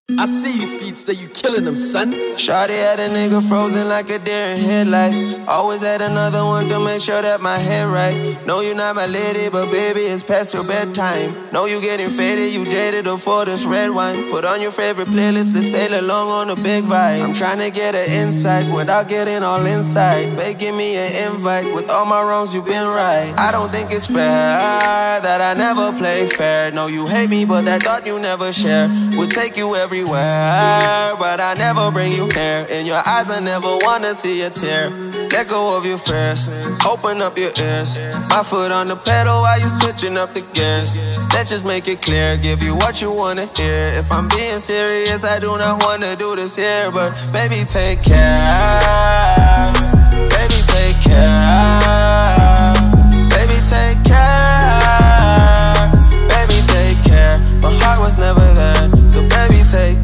I see you, Speedster, you killing them, son. Shawty had a nigga frozen like a deer in headlights. Always had another one to make sure that my head right. Know you not my lady, but baby, it's past your bedtime. Know you getting faded, you jaded for this red wine. Put on your favorite playlist, let's sail along on a big vibe. I'm trying to get an insight without getting all inside. Babe, give me an invite, with all my wrongs, you been right. I don't think it's fair that I never play fair. Know you hate me, but that thought you never share. Would take you everywhere, but I never bring you here. In your eyes, I never wanna see a tear. Let go of your fears, open up your ears. My foot on the pedal while you switching up the gears. Let's just make it clear, give you what you wanna hear. If I'm being serious, I do not wanna do this here. But baby, take care. Baby, take care. Baby, take care. Baby, take care. My heart was never there, so baby, take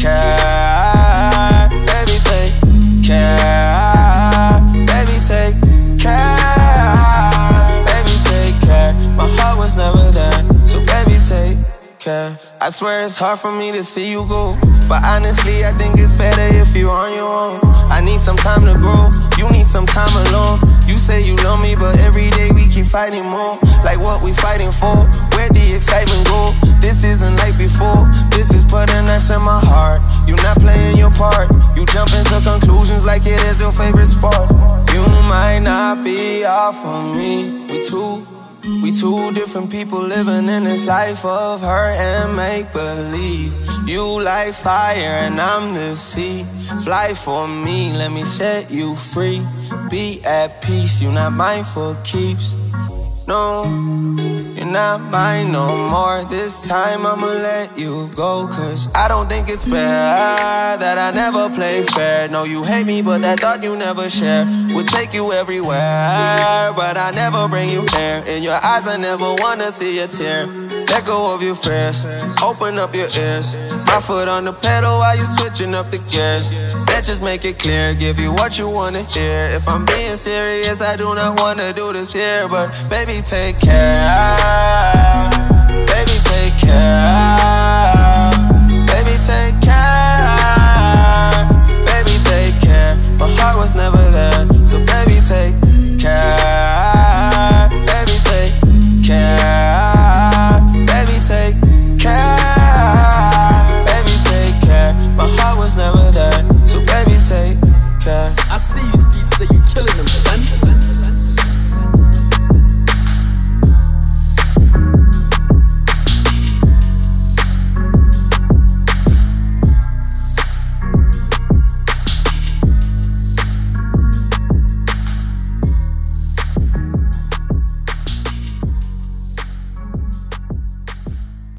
care. Baby, take care. Baby, take care. Baby, take care. My heart was never there, so baby, take care. I swear it's hard for me to see you go, but honestly, I think it's better if you're on your own. I need some time to grow, you need some time alone. You say you love me, but every day we keep fighting more. Like what we fighting for? Where'd the excitement go? This isn't like before, this is putting knives in my heart. You not playing your part, you jump into conclusions like it is your favorite sport. You might not be off on me, we two different people living in this life of hurt and make-believe. You like fire and I'm the sea. Fly for me, let me set you free. Be at peace, you not mine for keeps. No, you're not mine no more. This time I'ma let you go, cause I don't think it's fair that I never play fair. Know you hate me, but that thought you never share. Would take you everywhere, but I never bring you here. In your eyes, I never wanna see a tear. Let go of your fears, open up your ears. My foot on the pedal while you switching up the gears. Let's just make it clear, give you what you wanna hear. If I'm being serious, I do not wanna do this here. But baby, take care. Baby, take care.